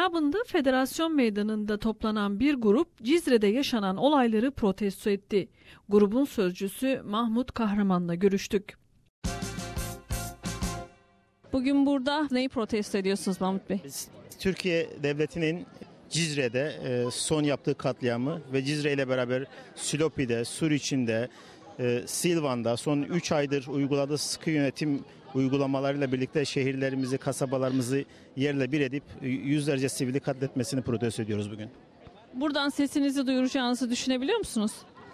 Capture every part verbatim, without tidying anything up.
Melbourne'da Federasyon Meydanı'nda toplanan bir grup Cizre'de yaşanan olayları protesto etti. Grubun sözcüsü Mahmut Kahraman'la görüştük. Bugün burada neyi protesto ediyorsunuz Mahmut Bey? Biz Türkiye Devleti'nin Cizre'de son yaptığı katliamı ve Cizre ile beraber Silopi'de, Suriçim'de, Silvan'da son üç aydır uyguladığı sıkı yönetim uygulamalarıyla birlikte şehirlerimizi, kasabalarımızı yerle bir edip yüzlerce sivili katletmesini protesto ediyoruz bugün. Buradan sesinizi duyuracağınızı düşünebiliyor musunuz?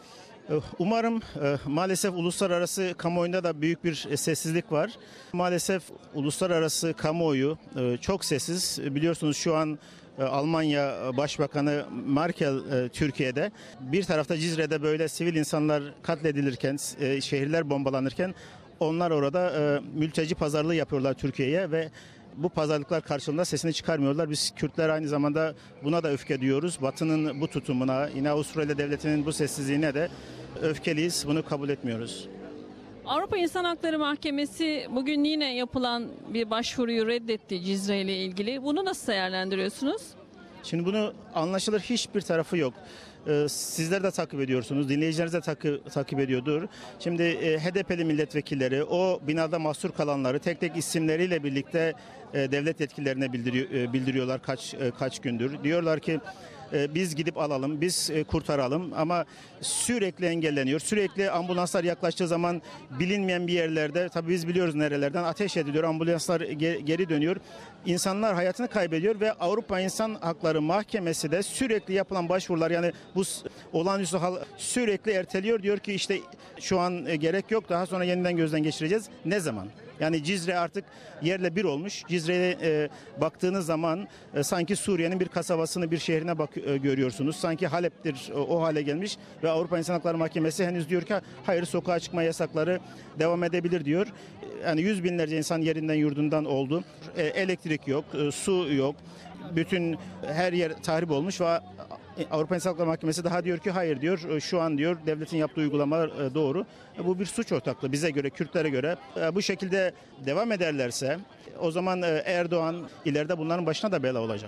Umarım. Maalesef uluslararası kamuoyunda da büyük bir sessizlik var. Maalesef uluslararası kamuoyu çok sessiz. Biliyorsunuz şu an Almanya Başbakanı Merkel Türkiye'de. Bir tarafta Cizre'de böyle sivil insanlar katledilirken, şehirler bombalanırken onlar orada mülteci pazarlığı yapıyorlar Türkiye'ye ve bu pazarlıklar karşılığında sesini çıkarmıyorlar. Biz Kürtler aynı zamanda buna da öfke duyuyoruz. Batı'nın bu tutumuna, yine Avustralya Devleti'nin bu sessizliğine de öfkeliyiz. Bunu kabul etmiyoruz. Avrupa İnsan Hakları Mahkemesi bugün yine yapılan bir başvuruyu reddetti Cizre ile ilgili. Bunu nasıl değerlendiriyorsunuz? Şimdi bunu anlaşılır hiçbir tarafı yok. Sizler de takip ediyorsunuz, dinleyicileriniz de takip, takip ediyordur. Şimdi H D P'li milletvekilleri, o binada mahsur kalanları tek tek isimleriyle birlikte devlet yetkililerine bildiriyor, bildiriyorlar kaç kaç gündür. Diyorlar ki biz gidip alalım, biz kurtaralım ama sürekli engelleniyor. Sürekli ambulanslar yaklaştığı zaman bilinmeyen bir yerlerde, tabii biz biliyoruz nerelerden, ateş ediliyor, ambulanslar geri dönüyor. İnsanlar hayatını kaybediyor ve Avrupa İnsan Hakları Mahkemesi de sürekli yapılan başvurular, yani bu olağanüstü hal sürekli erteliyor. Diyor ki işte şu an gerek yok, daha sonra yeniden gözden geçireceğiz. Ne zaman? Yani Cizre artık yerle bir olmuş. Cizre'ye e, baktığınız zaman e, sanki Suriye'nin bir kasabasını, bir şehrine bak e, görüyorsunuz. Sanki Halep'tir e, o hale gelmiş ve Avrupa İnsan Hakları Mahkemesi henüz diyor ki hayır, sokağa çıkma yasakları devam edebilir diyor. Yani yüz binlerce insan yerinden yurdundan oldu. E, elektrik yok, e, su yok. Bütün her yer tahrip olmuş ve Avrupa İnsan Hakları Mahkemesi daha diyor ki hayır diyor, şu an diyor devletin yaptığı uygulamalar doğru. Bu bir suç ortaklığı bize göre, Kürtlere göre. Bu şekilde devam ederlerse o zaman Erdoğan ileride bunların başına da bela olacak.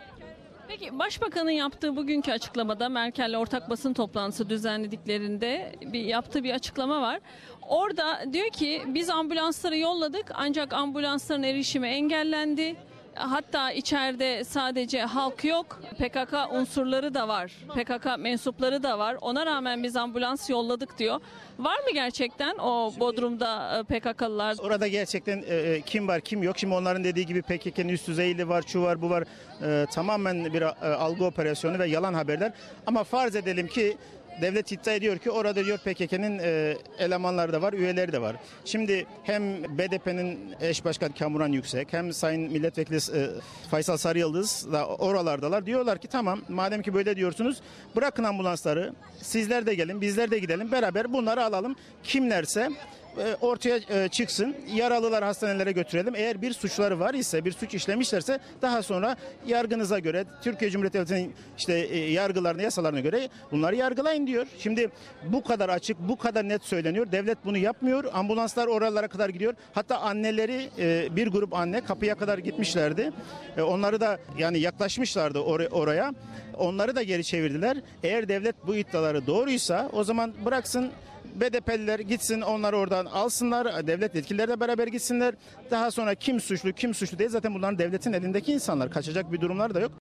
Peki Başbakanın yaptığı bugünkü açıklamada, Merkel'le ortak basın toplantısı düzenlediklerinde bir yaptığı bir açıklama var. Orada diyor ki biz ambulansları yolladık ancak ambulansların erişimi engellendi. Hatta içeride sadece halk yok, P K K unsurları da var, P K K mensupları da var. Ona rağmen biz ambulans yolladık diyor. Var mı gerçekten o Bodrum'da P K K'lılar? Orada gerçekten e, kim var kim yok. Şimdi onların dediği gibi P K K'nın üst düzeyli var, şu var bu var. E, tamamen bir e, algı operasyonu ve yalan haberler. Ama farz edelim ki devlet iddia ediyor ki orada diyor P K K'nın e, elemanları da var, üyeleri de var. Şimdi hem B D P'nin eş başkanı Kamuran Yüksek, hem Sayın Milletvekili e, Faysal Sarıyıldız da oralardalar. Diyorlar ki tamam, madem ki böyle diyorsunuz, bırakın ambulansları, sizler de gelin, bizler de gidelim, beraber bunları alalım. Kimlerse ortaya çıksın, yaralılar hastanelere götürelim. Eğer bir suçları var ise, bir suç işlemişlerse daha sonra yargınıza göre, Türkiye Cumhuriyeti Devleti'nin işte yargılarına, yasalarına göre bunları yargılayın diyor. Şimdi bu kadar açık, bu kadar net söyleniyor. Devlet bunu yapmıyor. Ambulanslar oralara kadar gidiyor. Hatta anneleri, bir grup anne kapıya kadar gitmişlerdi. Onları da yani yaklaşmışlardı or- oraya. Onları da geri çevirdiler. Eğer devlet bu iddiaları doğruysa o zaman bıraksın B D P'liler gitsin, onları oradan alsınlar, devlet yetkilileri de beraber gitsinler. Daha sonra kim suçlu, kim suçlu değil, zaten bunların devletin elindeki insanlar. Kaçacak bir durumlar da yok.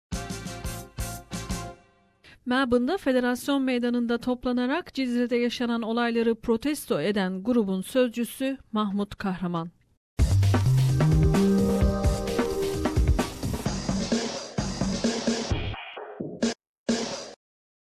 Melbourne'da Federasyon Meydanı'nda toplanarak Cizre'de yaşanan olayları protesto eden grubun sözcüsü Mahmut Kahraman.